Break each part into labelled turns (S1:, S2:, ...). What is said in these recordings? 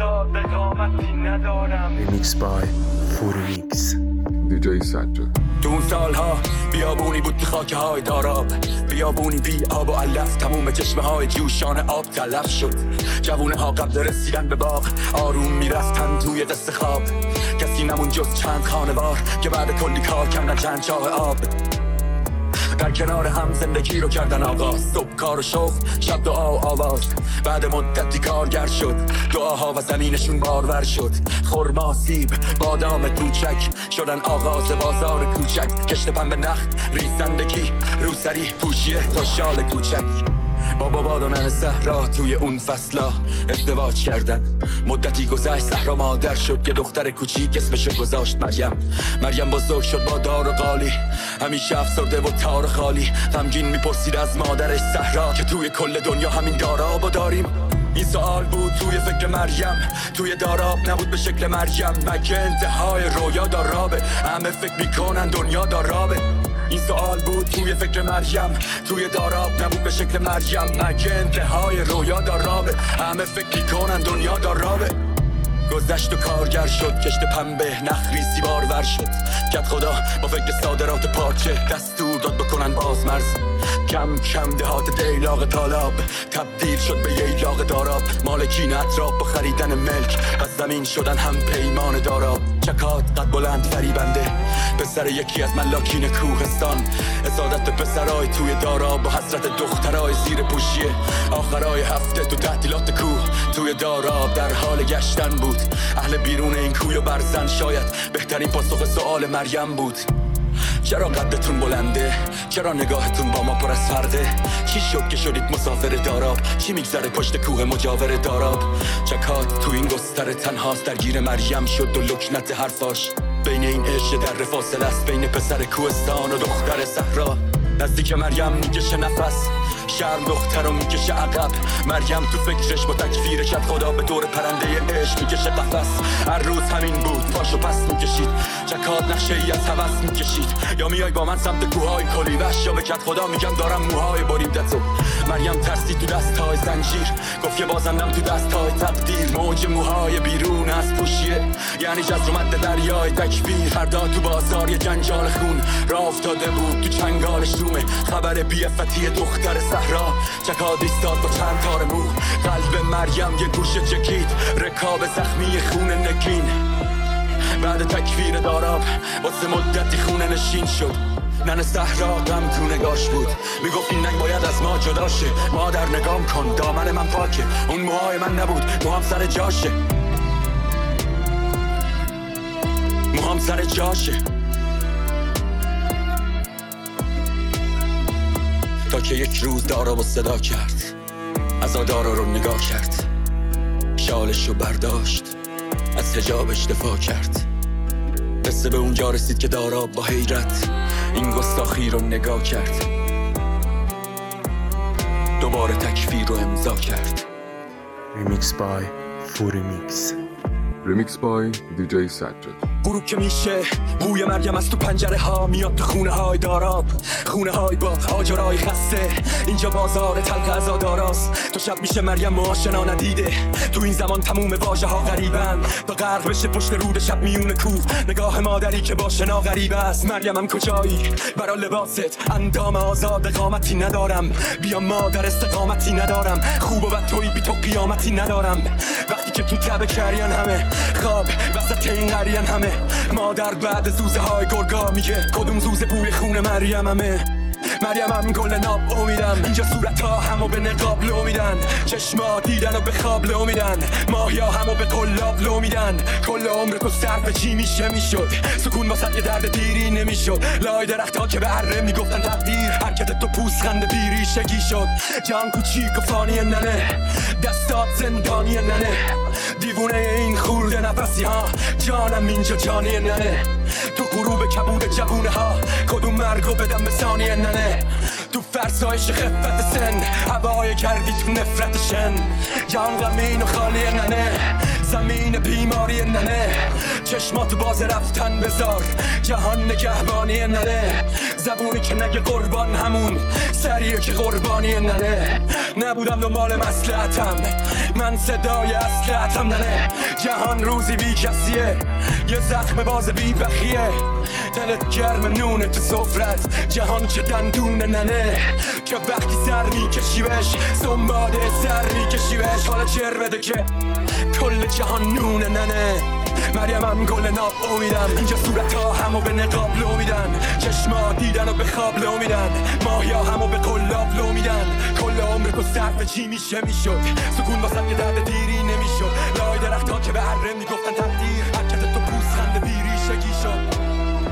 S1: آزاد قامتی ندارم.
S2: ریمیکس بای فوریمیکس
S3: دیجی سجاد.
S4: تو اون سالها بیابونی بود تو خاکه های داراب، بیابونی بی آب و علف، تموم چشمه های جوشان آب تلف شد. جوونه ها قبل رسیدن به باغ آروم میرفتن توی قصه خواب، کسی نمون جز چند خانوار که بعد کلی کار کندن چند چاه آب. در کنار هم زندگی رو کردن آغاز، صبح کار و شغل، شب دعا و آواز. بعد مدتی کارگر شد، دعاها و زمینشون بارور شد. خرما، سیب، بادام کوچک شدن آغاز بازار کوچک. کشت پنبه نخ، ریزندگی، روسری، پوشیه تا شال کوچک. بابا بادانن صحرا توی اون فصلا ازدواج کردن. مدتی گذشت صحرا مادر شد، یه دختر کوچیک اسمشو گذاشت مریم بزرگ شد با دار و قالی، همیشه افسرده و تار خالی. غمگین میپرسید از مادرش صحرا که توی کل دنیا همین دارابو داریم. این سوال بود توی فکر مریم، توی داراب نبود به شکل مریم. مگه انتهای رویا دارابه؟ همه فکر میکنن دنیا دارابه. این سوال بود توی فکر مریم، توی داراب نبود به شکل مریم. مگه انتهای رویا دارابه؟ همه فکر میکنن دنیا دارابه. گذشت و کارگر شد، کشت پنبه نخریسی بارور شد. کت خدا با فکر صادرات پارچه دستور داد بکنن بازمرز. کم کم دهات دیلاغ طالاب تبدیل شد به ییلاغ داراب. مالکین اطراف با خریدن ملک از زمین شدن هم پیمان داراب. چکات قد بلند فریبنده پسر یکی از ملاکین کوهستان. حسادت به پسرای توی داراب با حسرت دخترای زیر پوشیه. آخرای هفته تو تعطیلات کوه توی داراب در حال گشتن بود. اهل بیرون این کوی و برزن شاید بهترین پاسخ سوال مریم بود. چرا قدتون بلنده؟ چرا نگاهتون با ما پر از فرده؟ چی شد که شدید مسافر داراب؟ چی میگذره پشت کوه مجاور داراب؟ چکات تو این گستره تنهاست، درگیر مریم شد و لکنت حرفاش. بین این عشق در فاصله است، بین پسر کوهستان و دختر صحرا. نزدیک مریم میکشه نفس، شرم دختر رو میکشه عقب. مریم تو فکرش با تکفیر کت خدا به دور پرنده عشق میکشه قفس. هر روز همین بود، پاشو پس میکشید. چکات نقشه ای از هوس میکشید. یا میای با من سمت کوههای کلیوش، یا به کت خدا میگم دارم موهای بریدتو. مریم ترسید تو دستای زنجیر، گفت که بازندم تو دستای تقدیر. موج موهای بیرون از پوشیه یعنی جزر مد دریای تکبیر. فردا تو بازار یه جنجال خون راه افتاده بود تو چنگال شومه. خبر بی‌عفتی دختر صحرا. چکاد ایستاد با چند تار مو، قلب مریم یه گوشه چکید. رکاب زخمی خون نگین بعد تکفیر داراب واسه مدتی خونه نشین شد. نن صحرا غم تو نگاش بود، میگفت این نگ باید از ما جدا شه. مادر نگام کن دامن من پاکه، اون موهای من نبود موهام سر جاشه. موهام سر جاشه. تا که یک روز دارا و صدا کرد، از دارا رو نگاه کرد. شالش رو برداشت، از حجابش دفاع کرد. قصه به اونجا رسید که دارا با حیرت این گستاخی رو نگاه کرد. دوباره تکفیر رو امضا کرد.
S2: ریمیکس بای فوریمیکس.
S3: ریمیکس بای دیجی سجاد.
S4: غروب که میشه بوی مریم از تو پنجره ها میاد تو خونه های داراب. خونه های با آجرای خسته، اینجا بازار تلخ عزاداراست. تو شب میشه مریم آشنا ندیده، تو این زمان تموم واژه ها غریبن. تا غرق بشه پشت رود شب میون کوه، نگاه مادری که با شنا غریب است. مریمم کجایی؟ برا لباست اندام آزاد قامتی ندارم. بیا مادر استقامتی ندارم. خوب و بد توی بی تو قیامتی ندارم. وقتی که تو تب کریان همه خواب وسط این قریان همه. مادر بعد زوزه های گرگا میگه کدوم زوزه بوی خون مریم همه. مریم هم گل ناب امیدم، اینجا صورت ها همو به نقاب لو میدن. چشما دیدن و به خواب لو میدن. ماهیا همو به قلاب لو میدن. کل عمر تو صرف چی میشه میشد؟ سکون واسط یه درد دیری نمیشد. لای درخت ها که به اره میگفتن تقدیر، حرکت تو پوسخند بیریشگی شد. جان کوچیک و فانی ننه، دستات زندانی ننه. دیوونه این خورده نفسی ها، جانم اینجا جانی ننه. تو غروب کبود جوونه ها، کدوم مرگو بدم به ثانیه ننه. تو فرسایش خفت سن، هوای کردی تو نفرت شن. جان غمین و خالی ننه، زمین بیماری ننه. چشماتو باز رفتن بذار. جهان نگهبانی نره، زبونی که نگه قربان همون سریه که قربانی نره. نبودم دنبال مصلحتم، من صدای اصلحتم نره. جهان روزی بی کسیه، یه زخم باز بی بخیه. دلت گرم نونه تو سفرت، جهان چه دندونه ننه. که وقتی سر میکشی بهش سنباده سر میکشی بهش. حالا چر بده که کل جهان نونه ننه. مریم گل ناب امیدم، اینجا صورت ها همو به نقاب لو میدن. چشما دیدن و به خواب لو میدن، ماهیا همو به قلاب لو میدن. کل عمر تو صرف چی میشه میشد، سکون واسه یه درد دیری نمیشد. لای درخت ها که به اره میگفتن تقدیر، حرکت تو پوزخند بیریشگی شد.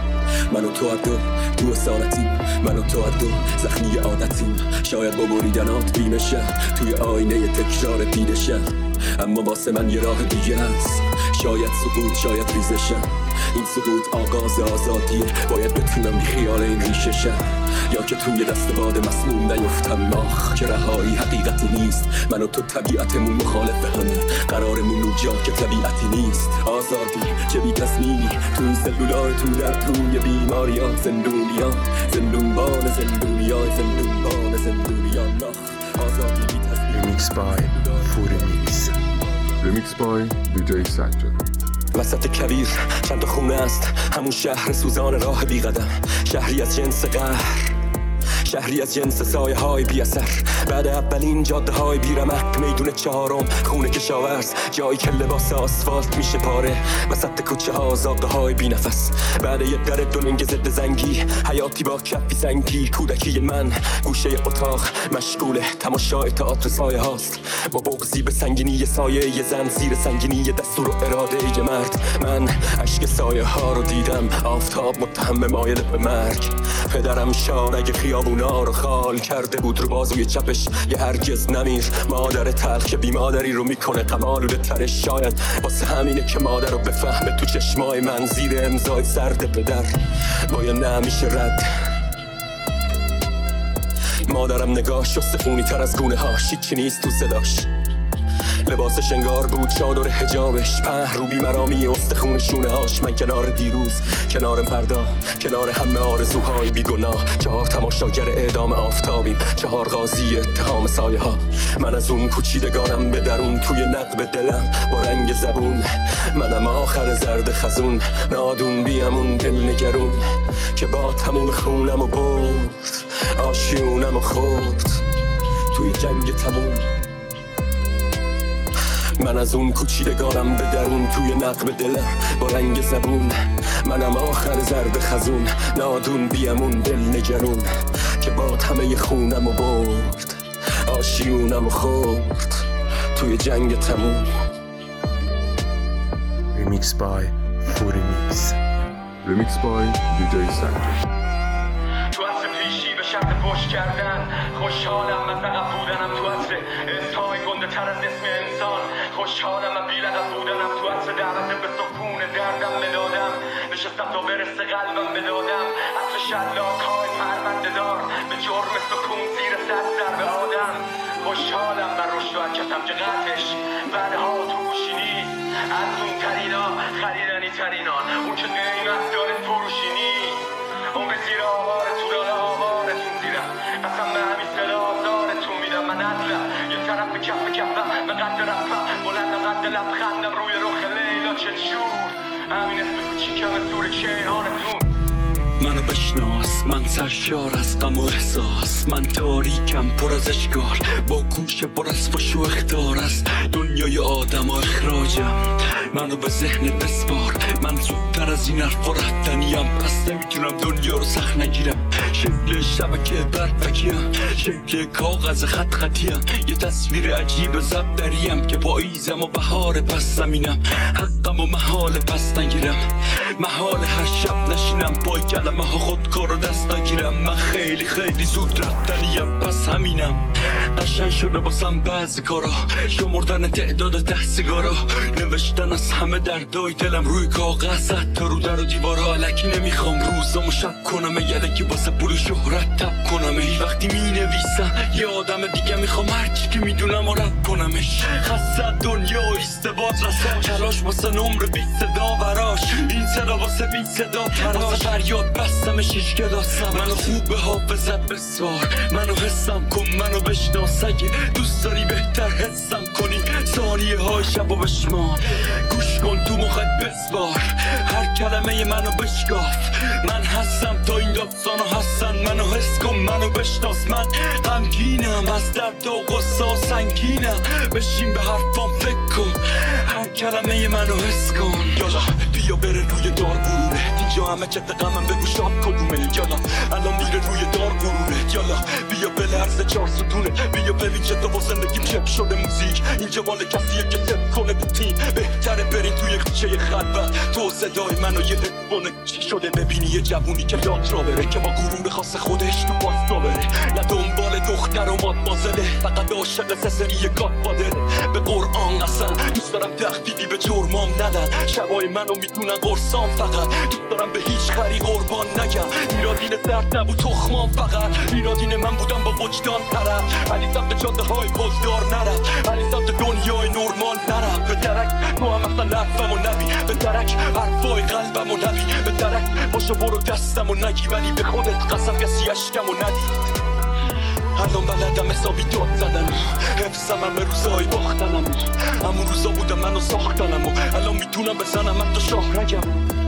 S4: من و تو عدو تو اصالتیم، من و تو عدو زخمی عادتیم. شاید با بریدنات بیمشه توی آینه تکرار دیدشه، اما واسه من یه راه دیگه هست. شاید سقوط، شاید ریزشم. این سقوط آغاز آزادیه، باید بتونم بی خیال این ریششم. یا که توی دست باد مسموم نیفتم ماخ، که رهایی حقیقتی نیست. من و تو طبیعتمون مخالف همه، قرارمون اونجا که طبیعتی نیست. آزادی چه بی تصمیمی تو این سلولار، تو در توی بیماریان. زندونیان زندونبان زندونیان، زندونبان زندونیان. آزادی بی تصمیمی.
S2: Remix by Furi Mix.
S3: Remix by DJ Sajjad.
S4: وسط کویر چند تا خونه است، همون شهر سوزان راه بی قدم. شهری از جنس قهر، شهری از جنس سایه های بی اثر. بعد اولین جاده های بی رمق، میدون چهارم خونه کشاورز، جایی که لباس آسفالت میشه پاره. وسط کوچه ها زاغه های بی نفس. بعد یه در دولنگ ضد زنگی، حیاتی با کفی سنگی. کودکی من گوشه اتاق مشغول تماشای تئاتر سایه هاست، با بغضی به سنگینی سایه یه زن، زیر سنگینی دستور و اراده یه مرد. من اشک سایه ها رو دیدم، آفتاب متهم مایل به مرگ. پدرم شارگ خیابونا رو خال کرده بود رو بازوی چپش، یه هرگز نمیر. مادر تلخ که بی مادری رو میکنه غم‌آلوده ترش. شاید واسه همینه که مادر رو بفهمه تو چشمای من، زیر امضای سرد پدر با یه نمیشه رد. مادرم نگاهش استخونی تر از گونه هاش، هیچی نیست تو صداش. لباسش انگار بود چادر حجابش، په رو بی‌مرامی استخون شونه هاش. من کنار دیروز، کنار فردا، کنار همه آرزوهای بیگناه. 4 تماشاگر اعدام آفتابیم، 4 قاضی اتهام سایه ها. من از اون کوچیدگانم به درون، توی نقب دلم با رنگ زبون. منم آخر زرد خزون، نادون بیامون دل نگرون. که با تموم خونم و برد، آشیونم و خورد توی جنگ تموم. من از اون کوچیدگانم به درون، توی نقب دلم با رنگ زبون. منم آخر زرد خزون، نادون بیامون دل نگرون. که با همه خونم و برد، آشیونم و خورد توی جنگ تموم.
S2: Remix by Furi Mix.
S3: Remix by DJ Sajjad.
S1: تو عصر پیشی به شرط پشت کردن خوشحالم، من فقط بودنم تو عصر اسمای گنده تر از اسم انسان. خوشحالم من بی‌لقب بودنم تو عصر دعوت به سکون دردم بدادم. نشستم تا برسه قلبم بدادم، عصر شلاک های پرونده دار به جرم سکون زیر 100 ضربه آدم. خوشحالم من رشد و حرکتم که قطعش بعدها تو گوشی نیست. از اون ترینا خریدنی ترینان، اون که قیمت داره فروشی نیست. عمر زیر آوارتون داره آوارتون زیرم، اصلا به همین صدا آزارتون میدم. من ندلم یه طرف به کف کفم، به قد رفم بلند قد لبخندم روی رخ لیلا چه جور. همین اسم کوچیکم زور کیهانتون.
S4: منو بشناس، من سرشار از غم و احساس. من تاریکم پر از اشکال، با گوش پر از فش و اخطار. از دنیای آدم و اخراجم، منو به ذهن بسپار. من زودتر از این حرفا رفتنیم، پس نمیتونم دنیا رو سخت نگیرم. شکل شبکه برفکیم، شکل کاغذ خط خطیم. یه تصویر عجیب ضبط دریم که پاییزم و بهار پس زمینم. حقم و محال پس نگیرم، محال هر شب نشینم پای کلمه ها خودکار و دست نگیرم. من خیلی خیلی زود رفتنیم، پس همینم. قشنگ شده باسم بعضی کارا، شمردن تعداد 10 سیگارا، نوشتن از همه دردای دلم روی کاغذ، حتی رو در و دیوارا. الکی نمیخوام روزامو شب کنم، یدکی واسه پول شهرت تب کنم. وقتی می نویسم یه آدم دیگه میخوام هرچی که میدونم و رب کنمش. خسته دنیا ایستباد رساش، تلاش واسه نمر بی صدا براش، این صدا واسه بی صدا تراش. فریاد بستمش هیچ که داستم، منو خوب به حافظت بسوار، منو حسم کن، منو بشناس. اگه دوست داری بهتر حسم کنی، ثانیه های شب و بشمار، گوش کن تو مخت بسوار، هر کلمه منو بشکاف. من هستم تا این داستانو هستن، منو حس کن، منو بشناس. من غمگینم از درد و غصه و سنگینم، بشین به حرفام فکر کن، هر کلمه منو حس کن. یالا بیا بره روی دار برونه، اینجا همه چه غمم بگو شاب کدومه. یالا الان میره روی دار برونه، یالا بیا بلرزه 4 ستونه، بیا ببین چه تو با زندگیم چپ شده موزیک. اینجا مال کسیه که تپ کنه تو تیم، بهتره برین توی کوچه خلوت، تو صدای منو یه هدفونه چی شده. ببینی یه جوونی که یاد را بره، که با غرور خاص خودش تو پاستا بره، نه دنبال دختر و مادمازله، فقط عاشق سسری گادفادره. به قرآن قسم دوست دارم تخفیفی به جرمام ندن، شبای منو میتونن قرصام. فقط دوست دارم به هیچ خری قربان نگم، ایرادین درد نبود تخمام، فقط ایرادین من بودم با وجدان طرف. علی سمت جاده های بازدار نرم، علی سمت دنیای نورمال نرم. به درک تو هم اصلا لرفم و نبی، به درک حرفای قلبم و نبی، به درک باشو برو دستم و نگی، ولی به خودت قسم کسی اشکم و ندید. الان بلدم حسابی داد زدنم، حفظم همه روزای باختنم، همون روزا بودم منو ساختنم و الان میتونم بزنم حتی شاه رگم.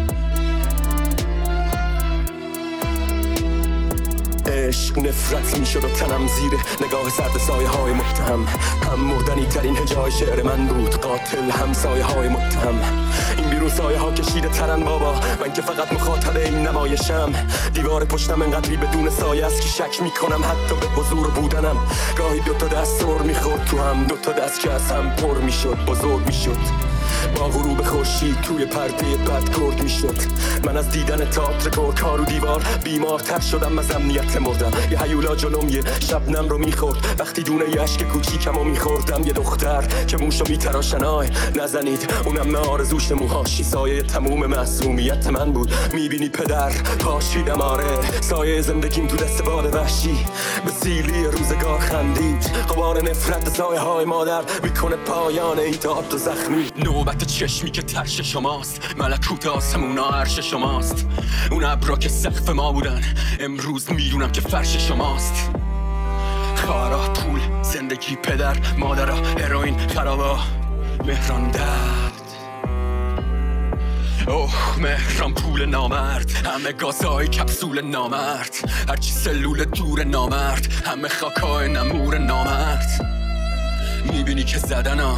S4: عشق نفرت میشد و تنم زیر نگاه سرد سایه های متهم، هم مردنی ترین هجای شعر من بود، قاتل هم سایه های متهم. این بیرون سایه ها کشیده ترن بابا، من که فقط مخاطب این نمایشم. دیوار پشتم انقدری بدون سایه است که شک میکنم حتی به حضور بودنم. گاهی 2 تا دست سر میخورد تو هم، 2 تا دست که از هم پر میشد، بزرگ میشد. با غروب خورشید توی پرده بد کرد میشد. من از دیدن تئاتر کار و دیوار بیمارتر شدم، از امنیت مردم. یه هیولا جلوم یه شبنم رو میخورد، وقتی دونه یه اشک کوچیکمو میخوردم. یه دختر که موشو میتراشن، آی نزنید، اونم آرزوش موهاشی سایه تموم معصومیت من بود. میبینی پدر پاشیدم، آره سایه زندگیم تو دست باد وحشی، به سیلی روزگار خندید. غبار نفرت سایه های مادر میکنه پایان این تئاتر زخمی. نوبت چشمی که ترش شماست، ملکوت آسمونا عرش شماست. اون ابرا که سقف ما بودن امروز میدونم که فرش شماست. خارا پول زندگی پدر مادرها هروئین خرابا مهران درد، اوه مهران پول نامرد، همه گازهای کپسول نامرد، هرچی سلول دور نامرد، همه خاکای نمور نامرد. میبینی که زدنا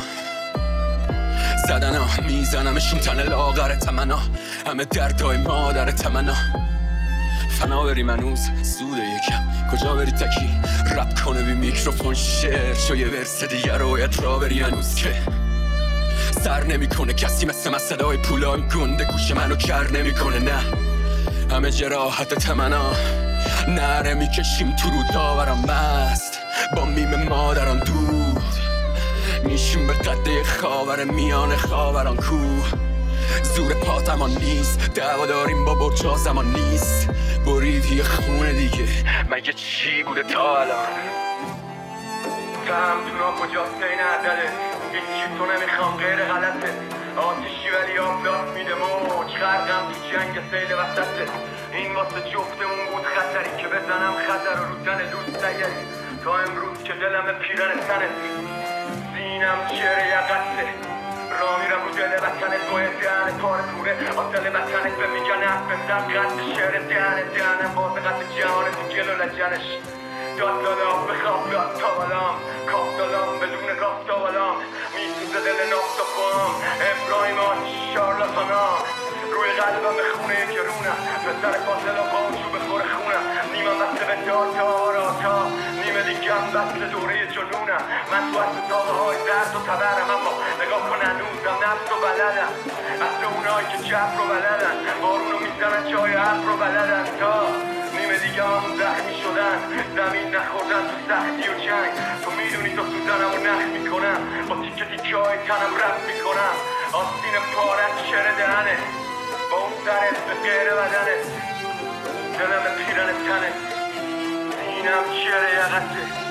S4: میزنمشون تن لاغر تمنا، همه دردای مادر تمنا. فنا بریم هنوز سود یکم، کجا بری تکی رپ کنه بی میکروفون شعر شو یه ورس دیگه رویت را بری هنوز که سر نمی کنه کسی مثل صدای پولای گنده گوش منو کر نمی کنه. نه همه جراحت تمنا، نره میکشیم تو رو داورم مست، با میم مادران دود میشیم به قده خاور میان خاوران کوه. زور پاتمان نیست، دعوا داریم با برجا زمان نیست. برید یه خونه دیگه، مگه چی بوده تا الان؟
S1: فهم تو را کجاست این عدله، هیچی تو نمیخوام غیر غلطه. آتیشی ولی آفلاس میده موج، غرقم تو جنگ سیل وسطه. این واسه جفتمون بود خطری که بزنم خطر رو تن دوست نگری. تا امروز که دلم پیرن تنت، زینم چهر یقته. را میرم رو دل وطنت، باید دهنت پار کوره آتل وطنت به میگن حرف بزن قد شعر دهنم باز قد جهانت تو گل و لجنش. داد دادام به خواب داد تاولام، کاف دادام بدون راست تاولام. میسوزه دل نافت و خام ابراهیم آتش شارلاتانام. روی قلبم به خونه گرونم، به سر فاصل و پاچو بخور خونم. نیمم بسته به داتا آراتا، نیمه دیگم بسته دوره جنونم. من تو از تاقه های درد و تبرم، اما نگاه کن هنوزم نفس و بلدم. اصل اونایی که جب رو بلدن، بارونو میزنن جای حرف رو بلدن. تا نیمه دیگه همون زخمی شدن زمین نخوردن تو سختی و جنگ تو میدونی تا سوزنم و نخ میکنم با تیکه تیکه های تنم رفت میکنم آستین پارت شره دهنه با اون سرت به غیر بدنه دلم به پیرن تنه سینم شره یقته